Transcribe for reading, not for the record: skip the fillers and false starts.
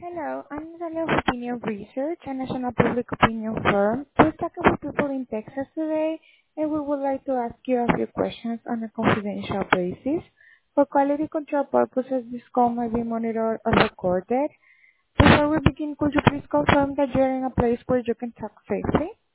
Hello, I'm Natalia of Opinion Research, a national public opinion firm. We're talking with people in Texas today, and we would like to ask you a few questions on a confidential basis. For quality control purposes, this call might be monitored or recorded. Before we begin, could you please confirm that you're in a place where you can talk safely?